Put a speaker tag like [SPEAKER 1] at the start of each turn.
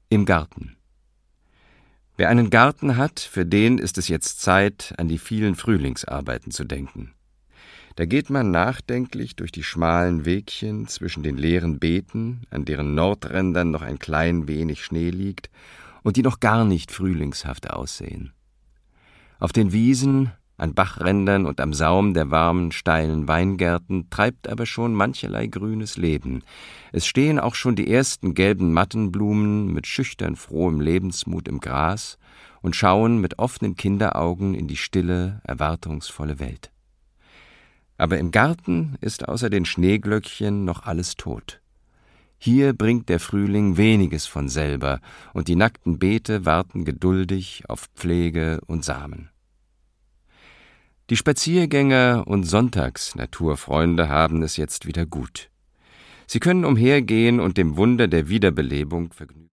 [SPEAKER 1] Im Garten. Wer einen Garten hat, für den ist es jetzt Zeit, an die vielen Frühlingsarbeiten zu denken. Da geht man nachdenklich durch die schmalen Wegchen zwischen den leeren Beeten, an deren Nordrändern noch ein klein wenig Schnee liegt und die noch gar nicht frühlingshaft aussehen. Auf den Wiesen, an Bachrändern und am Saum der warmen, steilen Weingärten treibt aber schon mancherlei grünes Leben. Es stehen auch schon die ersten gelben Mattenblumen mit schüchtern frohem Lebensmut im Gras und schauen mit offenen Kinderaugen in die stille, erwartungsvolle Welt. Aber im Garten ist außer den Schneeglöckchen noch alles tot. Hier bringt der Frühling weniges von selber, und die nackten Beete warten geduldig auf Pflege und Samen. Die Spaziergänger und Sonntagsnaturfreunde haben es jetzt wieder gut. Sie können umhergehen und dem Wunder der Wiederbelebung vergnügt